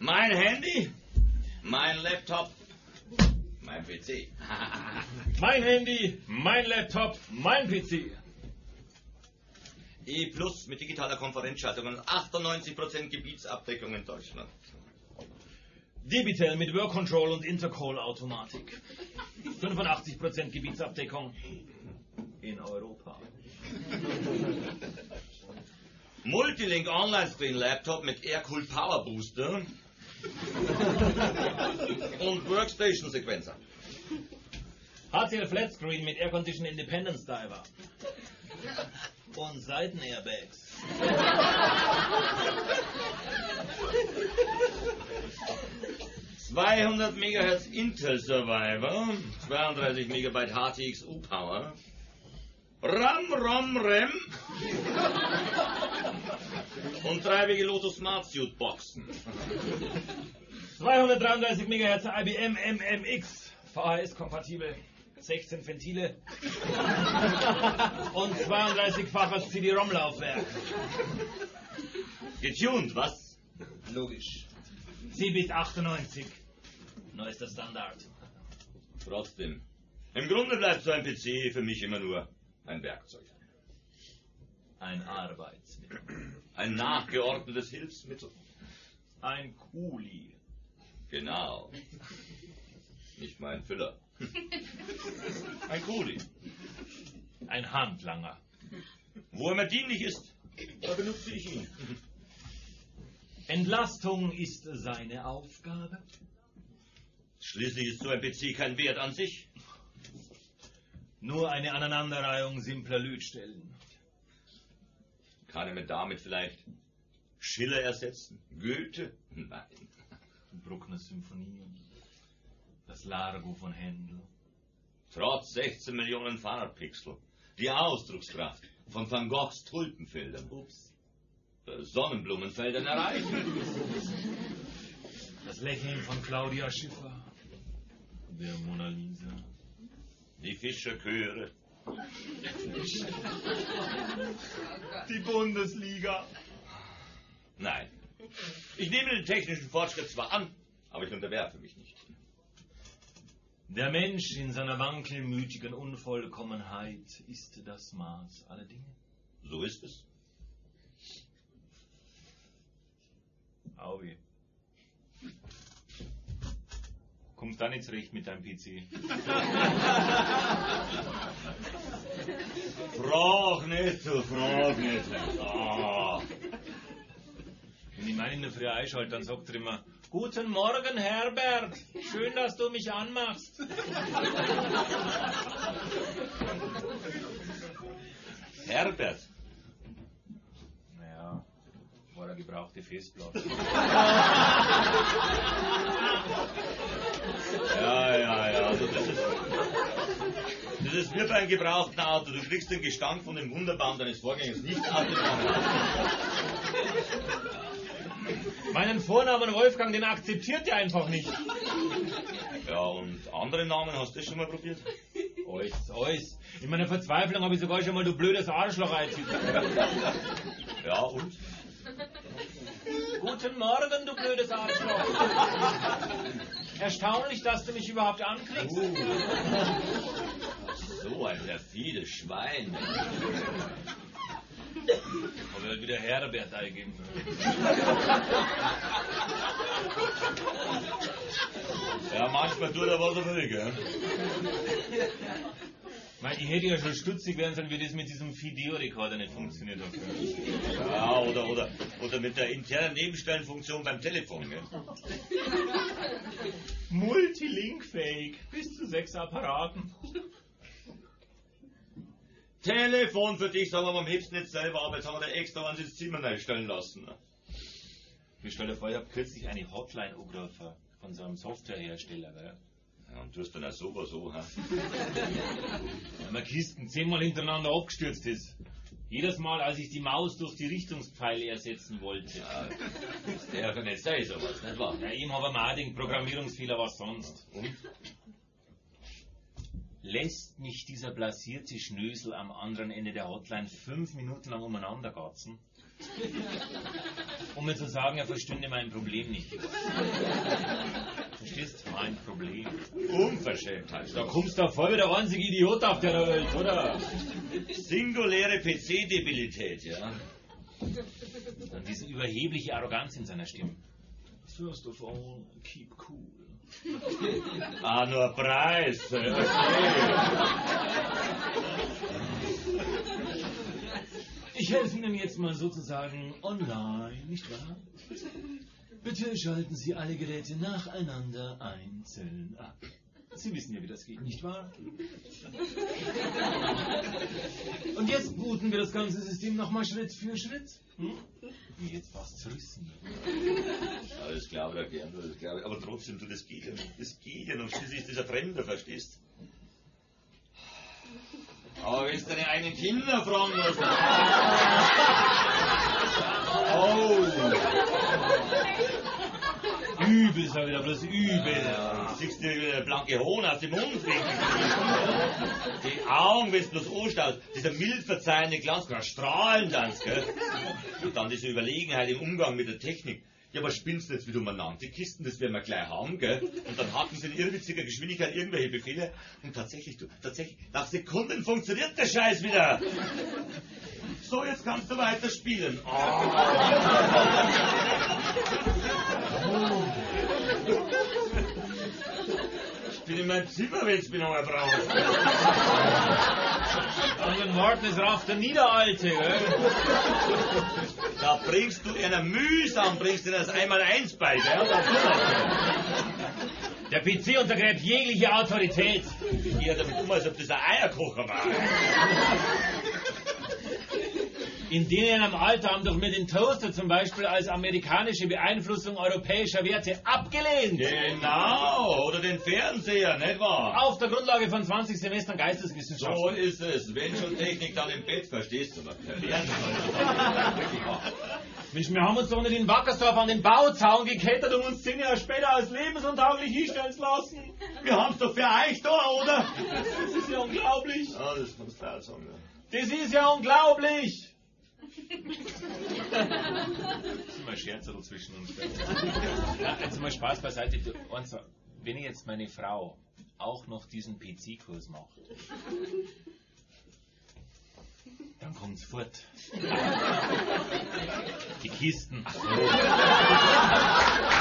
Mein Handy, mein Laptop, mein PC. Mein Handy, mein Laptop, mein PC. E Plus mit digitaler Konferenzschaltung und 98% Gebietsabdeckung in Deutschland. Debitel mit Work Control und Intercall-Automatik. 85% Gebietsabdeckung in Europa. Multilink Online-Screen Laptop mit Air-Cooled Power Booster und Workstation-Sequencer. HCL Flatscreen mit Air Condition Independence Diver. Und Seitenairbags. ...200 MHz Intel Survivor, 32 MB HTX U-Power, RAM, und dreibige Lotus Smart Suit Boxen. 233 MHz IBM MMX, VHS-kompatibel, 16 Ventile und 32-faches CD-ROM-Laufwerk. Getuned, was? Logisch. CBIT 98, neuester Standard. Trotzdem, im Grunde bleibt so ein PC für mich immer nur ein Werkzeug. Ein Arbeitsmittel. Ein nachgeordnetes Hilfsmittel. Ein Kuli. Genau. Nicht mein Füller. Ein Kuli. Ein Handlanger. Wo er mir dienlich ist, da benutze ich ihn. Entlastung ist seine Aufgabe. Schließlich ist so ein PC kein Wert an sich. Nur eine Aneinanderreihung simpler Lötstellen. Kann er mir damit vielleicht Schiller ersetzen? Goethe? Nein. Bruckners Symphonien. Das Largo von Händel. Trotz 16 Millionen Farbpixel. Die Ausdruckskraft von Van Goghs Tulpenfeldern. Sonnenblumenfeldern erreichen. Das Lächeln von Claudia Schiffer. Der Mona Lisa. Die Fischerchöre. Die Bundesliga. Nein. Ich nehme den technischen Fortschritt zwar an, aber ich unterwerfe mich nicht. Der Mensch in seiner wankelmütigen Unvollkommenheit ist das Maß aller Dinge. So ist es. Aubi. Kommt da nicht zurecht mit deinem PC. Frag nicht. Ah. Wenn ich meinen in der Früh einschalte, dann sagt er immer: Guten Morgen, Herbert. Schön, dass du mich anmachst. Herbert? Naja, war eine gebrauchte Festplatte. Ja. Also das ist wie bei einem gebrauchten Auto. Du kriegst den Gestank von dem Wunderbaum deines Vorgängers nicht abgenommen. Meinen Vornamen Wolfgang, den akzeptiert ihr einfach nicht. Ja, und andere Namen hast du schon mal probiert? Alles. In meiner Verzweiflung habe ich sogar schon mal du blödes Arschloch einzitiert. Ja, und? Guten Morgen, du blödes Arschloch. Erstaunlich, dass du mich überhaupt anklickst. So ein perfides Schwein. Aber halt wieder Herbert eingeben. Ja, manchmal tut er was er will, gell? Ich hätte ja schon stutzig werden sollen, wie das mit diesem Videorekorder nicht funktioniert hat. Ja, oder mit der internen Nebenstellenfunktion beim Telefon, gell? Multilinkfähig, bis zu 6 Apparaten. Telefon für dich, sagen wir am liebsten nicht selber, aber jetzt haben wir da extra was ins Zimmer reinstellen lassen. Ich stelle vor, ich habe kürzlich eine Hotline angerufen von so einem Softwarehersteller, gell? Ja, und du hast dann auch so, ha? Wenn man Kisten 10-mal hintereinander abgestürzt ist. Jedes Mal, als ich die Maus durch die Richtungspfeile ersetzen wollte. Ja, das darf ja nicht sein, sowas, nicht wahr? Ja, ihm habe ich mal den Programmierungsfehler, was sonst. Und? Lässt mich dieser blasierte Schnösel am anderen Ende der Hotline 5 Minuten lang umeinander gatzen? Um mir zu sagen, er verstünde mein Problem nicht. Verstehst? Mein Problem. Unverschämtheit. Da kommst du voll wie der einzige Idiot auf der Welt, oder? Singuläre PC-Debilität, ja. Und diese überhebliche Arroganz in seiner Stimme. First of all, keep cool. Ah, nur Preis. Ich helfe Ihnen jetzt mal sozusagen online, nicht wahr? Bitte schalten Sie alle Geräte nacheinander einzeln ab. Sie wissen ja, wie das geht, nicht wahr? Und jetzt booten wir das ganze System nochmal Schritt für Schritt. Wie jetzt fast zerrissen. Ja, das glaube ich gern, das glaube ich. Aber trotzdem, du, das geht ja nicht. Das geht ja noch. Schließlich ist das ein Fremder, verstehst? Aber wenn du deine eigenen Kinder fragen musst. Oh! Übel, sag ich da, bloß übel. Ja, siehst du der blanke Hohn aus dem Mund winken. Die Augen, wenn du bloß anschaust, dieser mild verzeihende Glanz, kann strahlen dann, gell? Und dann diese Überlegenheit im Umgang mit der Technik. Ja, aber spinnst du jetzt, wie du mal nannst? Die Kisten, das werden wir gleich haben, gell? Und dann hacken sie in irrwitziger Geschwindigkeit irgendwelche Befehle. Und tatsächlich, nach Sekunden funktioniert der Scheiß wieder. So, jetzt kannst du weiter spielen. Oh. Ich bin in meinem Zimmer, wenn du mich noch mal brauchst. An den Morten ist rauf der Niederalte, gell? Da bringst du einer mühsam, bringst du das Einmaleins bei, gell? Der PC untergräbt jegliche Autorität. Ich gehe damit um, als ob das ein Eierkocher war. In denen Alter haben doch mir den Toaster zum Beispiel als amerikanische Beeinflussung europäischer Werte abgelehnt. Genau, oder den Fernseher, nicht wahr? Auf der Grundlage von 20 Semestern Geisteswissenschaft. So ist es. Wenn schon Technik, dann im Bett, verstehst du? Mensch, wir haben uns doch nicht in Wackersdorf an den Bauzaun geklettert, um uns 10 Jahre später als lebensuntauglich hinstellen zu lassen. Wir haben's doch für euch da, oder? Das ist ja unglaublich. Ja, das kannst du auch sagen, ja. Das ist ja unglaublich. Das ist mal Scherzel zwischen uns. Ja, jetzt mal Spaß beiseite. Wenn jetzt meine Frau auch noch diesen PC-Kurs macht, dann kommt's fort. Die Kisten.